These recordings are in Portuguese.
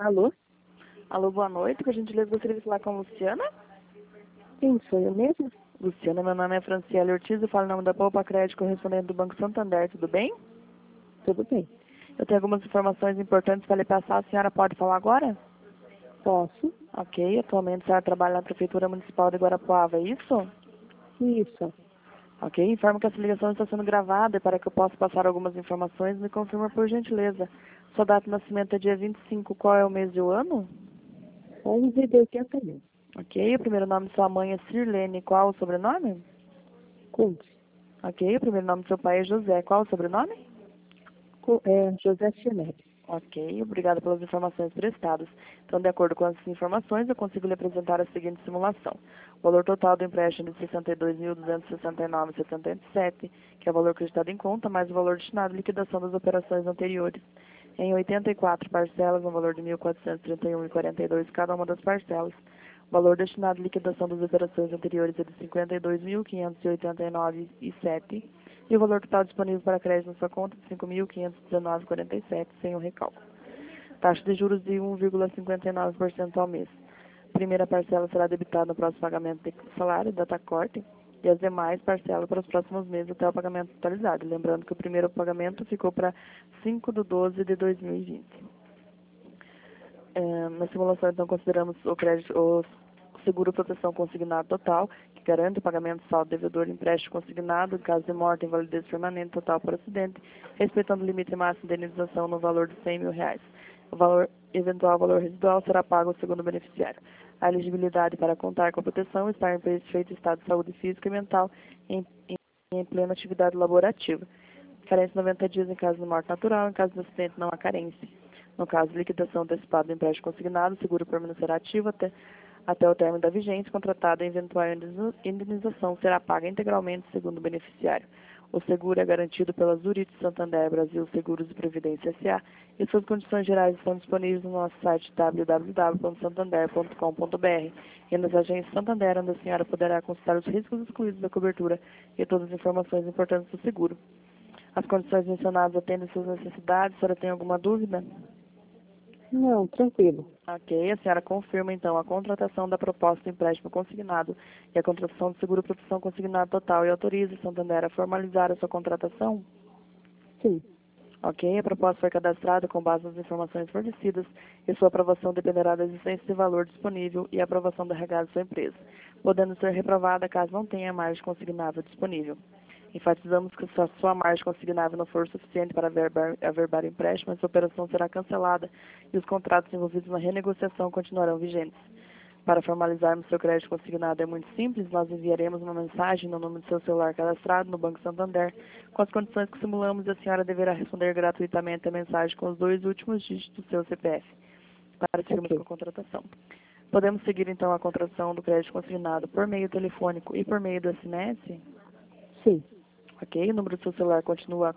Alô? Alô, boa noite. Por gentileza, gostaria de falar com a Luciana. Quem sou eu mesma? Luciana, meu nome é Franciele Ortiz, eu falo em nome da Poupa Crédito, correspondente do Banco Santander, tudo bem? Tudo bem. Eu tenho algumas informações importantes para lhe passar, a senhora pode falar agora? Posso? Ok, atualmente a senhora trabalha na Prefeitura Municipal de Guarapuava, é isso? Isso. Ok, informo que essa ligação está sendo gravada e para que eu possa passar algumas informações, me confirma por gentileza. Sua data de nascimento é dia 25, qual é o mês e o ano? 11 de 81. Ok, o primeiro nome de sua mãe é Sirlene, qual o sobrenome? Kuntz. Ok, o primeiro nome do seu pai é José, qual o sobrenome? José Chinelli. Ok, obrigada pelas informações prestadas. Então, de acordo com as informações, eu consigo lhe apresentar a seguinte simulação. O valor total do empréstimo de R$ 62.269,77, que é o valor acreditado em conta, mais o valor destinado à liquidação das operações anteriores, em 84 parcelas, no valor de R$ 1.431,42 cada uma das parcelas. O valor destinado à liquidação das operações anteriores é de R$ 52.589,07 e o valor total disponível para crédito na sua conta de R$ 5.519,47, sem o recálculo. Taxa de juros de 1,59% ao mês. A primeira parcela será debitada no próximo pagamento de salário, data corte, e as demais parcelas para os próximos meses até o pagamento totalizado. Lembrando que o primeiro pagamento ficou para 5/12 de 2020. Na simulação, então, consideramos o seguro proteção consignado total, que garante o pagamento saldo devedor de empréstimo consignado em caso de morte, invalidez permanente total por acidente, respeitando o limite máximo de indenização no valor de R$ 100.000. Eventual valor residual será pago ao segundo beneficiário. A elegibilidade para contar com a proteção está em perfeito estado de saúde física e mental em plena atividade laborativa. Carência 90 dias em caso de morte natural, em caso de acidente não há carência. No caso de liquidação antecipada do empréstimo consignado, o seguro permanecerá ativo até o término da vigência contratada, e eventual indenização será paga integralmente segundo o beneficiário. O seguro é garantido pela Zurich Santander Brasil Seguros e Previdência S.A. e suas condições gerais estão disponíveis no nosso site www.santander.com.br e nas agências Santander, onde a senhora poderá consultar os riscos excluídos da cobertura e todas as informações importantes do seguro. As condições mencionadas atendem suas necessidades. A senhora tem alguma dúvida? Não, tranquilo. Ok, a senhora confirma então a contratação da proposta de empréstimo consignado e a contratação do seguro proteção consignado total e autoriza a Santander a formalizar a sua contratação? Sim. Ok, a proposta foi cadastrada com base nas informações fornecidas e sua aprovação dependerá da existência de valor disponível e a aprovação da regada de sua empresa, podendo ser reprovada caso não tenha margem consignável disponível. Enfatizamos que se a sua margem consignável não for suficiente para averbar o empréstimo, essa operação será cancelada e os contratos envolvidos na renegociação continuarão vigentes. Para formalizarmos seu crédito consignado é muito simples, nós enviaremos uma mensagem no número do seu celular cadastrado no Banco Santander com as condições que simulamos e a senhora deverá responder gratuitamente a mensagem com os 2 últimos dígitos do seu CPF para seguirmos com a contratação. Podemos seguir então a contratação do crédito consignado por meio telefônico e por meio do SMS? Sim. Ok, o número do seu celular continua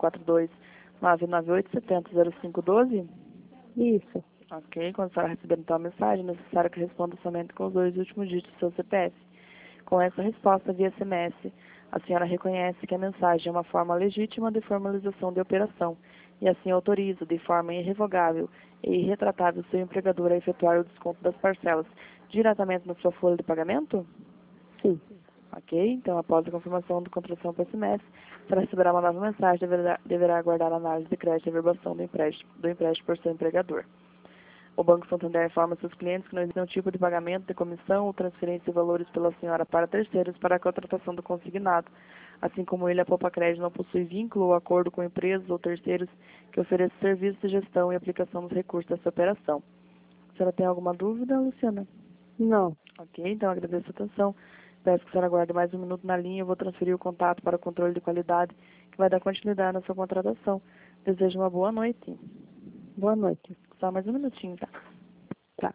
42998700512? Isso. Ok, quando a senhora receber então a mensagem, é necessário que responda somente com os 2 últimos dígitos do seu CPF. Com essa resposta via SMS, a senhora reconhece que a mensagem é uma forma legítima de formalização de operação e assim autoriza de forma irrevogável e irretratável seu empregador a efetuar o desconto das parcelas diretamente na sua folha de pagamento? Sim. Ok, então após a confirmação da contratação por SMS, para receberá uma nova mensagem, deverá aguardar a análise de crédito e averbação do empréstimo por seu empregador. O Banco Santander informa seus clientes que não existe nenhum tipo de pagamento de comissão ou transferência de valores pela senhora para terceiros para a contratação do consignado, assim como ele, a Poupa Crédito, não possui vínculo ou acordo com empresas ou terceiros que ofereçam serviços de gestão e aplicação dos recursos dessa operação. A senhora tem alguma dúvida, Luciana? Não. Ok, então agradeço a atenção. Peço que a senhora aguarde mais um minuto na linha. Eu vou transferir o contato para o controle de qualidade, que vai dar continuidade na sua contratação. Desejo uma boa noite. Boa noite. Só mais um minutinho, tá? Tá.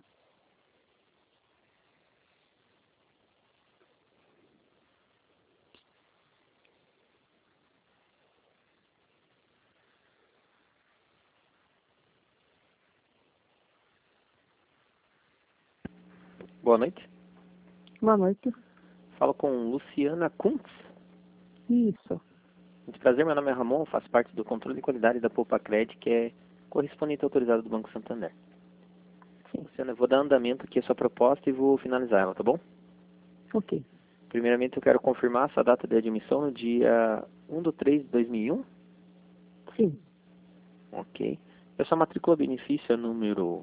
Boa noite. Boa noite. Falo com Luciana Kuntz. Isso. Muito prazer, meu nome é Ramon, faço parte do controle de qualidade da Poupa Crédito, que é correspondente autorizado do Banco Santander. Sim. Luciana, eu vou dar andamento aqui à sua proposta e vou finalizar ela, tá bom? Ok. Primeiramente, eu quero confirmar a sua data de admissão no dia 1/3/2001. Sim. Ok. A sua matrícula benefício é número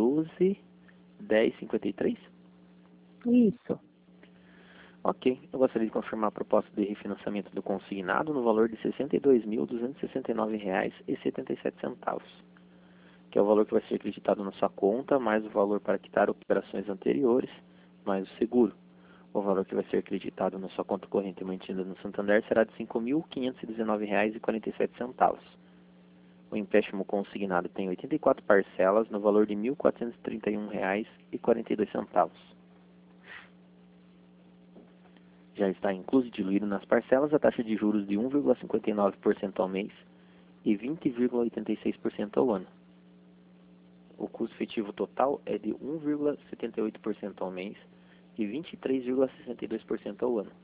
121053. Isso. Ok. Eu gostaria de confirmar a proposta de refinanciamento do consignado no valor de R$ 62.269,77, que é o valor que vai ser acreditado na sua conta, mais o valor para quitar operações anteriores, mais o seguro. O valor que vai ser acreditado na sua conta corrente mantida no Santander será de R$ 5.519,47. O empréstimo consignado tem 84 parcelas no valor de R$ 1.431,42. Já está incluso e diluído nas parcelas a taxa de juros de 1,59% ao mês e 20,86% ao ano. O custo efetivo total é de 1,78% ao mês e 23,62% ao ano.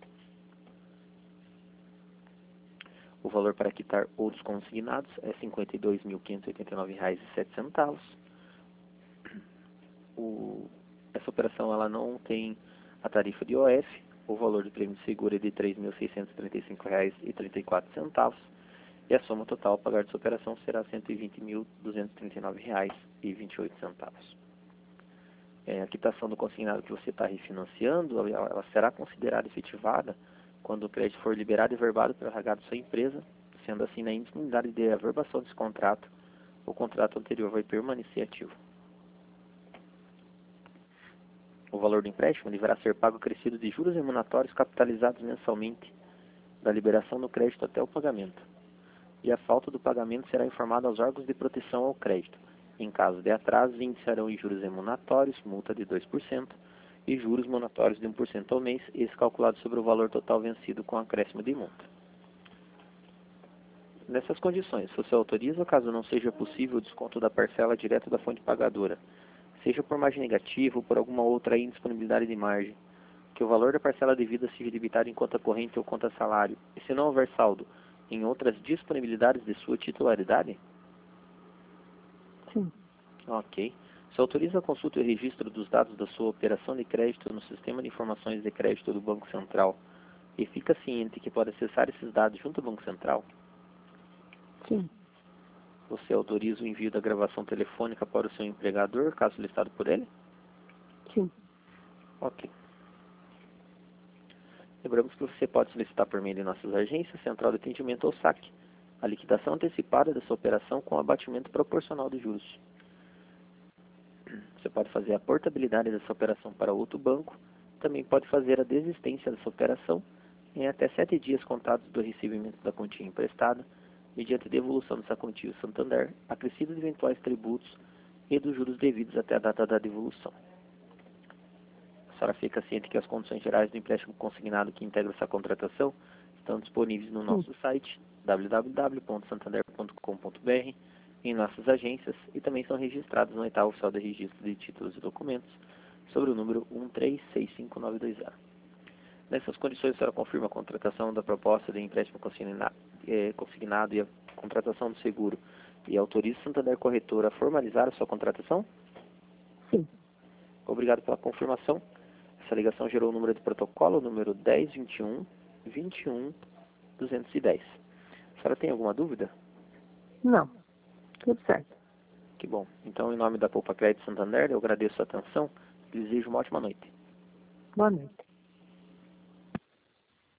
O valor para quitar outros consignados é R$ 52.589,07. Essa operação ela não tem a tarifa de IOF. O valor do prêmio de seguro é de R$ 3.635,34 e a soma total a pagar dessa operação será R$ 120.239,28. A quitação do consignado que você está refinanciando, ela será considerada efetivada quando o crédito for liberado e verbado pelo RH da sua empresa, sendo assim, na indisponibilidade de averbação desse contrato, o contrato anterior vai permanecer ativo. O valor do empréstimo deverá ser pago acrescido de juros remuneratórios capitalizados mensalmente da liberação do crédito até o pagamento. E a falta do pagamento será informada aos órgãos de proteção ao crédito. Em caso de atraso, iniciarão em juros remuneratórios, multa de 2%, e juros monatórios de 1% ao mês, esse calculado sobre o valor total vencido com acréscimo de multa. Nessas condições, você autoriza, caso não seja possível o desconto da parcela direto da fonte pagadora, seja por margem negativa ou por alguma outra indisponibilidade de margem, que o valor da parcela devida seja debitado em conta corrente ou conta salário, e se não houver saldo, em outras disponibilidades de sua titularidade? Sim. Ok. Você autoriza a consulta e registro dos dados da sua operação de crédito no Sistema de Informações de Crédito do Banco Central e fica ciente que pode acessar esses dados junto ao Banco Central? Sim. Você autoriza o envio da gravação telefônica para o seu empregador, caso listado por ele? Sim. Ok. Lembramos que você pode solicitar por meio de nossas agências, Central de Atendimento ou SAC, a liquidação antecipada dessa operação com abatimento proporcional de juros. Você pode fazer a portabilidade dessa operação para outro banco, também pode fazer a desistência dessa operação em até 7 dias contados do recebimento da quantia emprestada, mediante devolução dessa quantia ao Santander, acrescido de eventuais tributos e dos juros devidos até a data da devolução. A senhora fica ciente que as condições gerais do empréstimo consignado que integra essa contratação estão disponíveis no nosso site www.santander.com.br, em nossas agências e também são registrados no Oitavo Oficial de Registro de Títulos e Documentos sobre o número 1365920. Nessas condições, a senhora confirma a contratação da proposta de empréstimo consignado e a contratação do seguro e autoriza o Santander Corretora a formalizar a sua contratação? Sim. Obrigado pela confirmação. Essa ligação gerou o número de protocolo, o número 1021-21-210. A senhora tem alguma dúvida? Não. Tudo certo. Que bom. Então, em nome da Poupa Crédito Santander, eu agradeço a atenção e desejo uma ótima noite. Boa noite.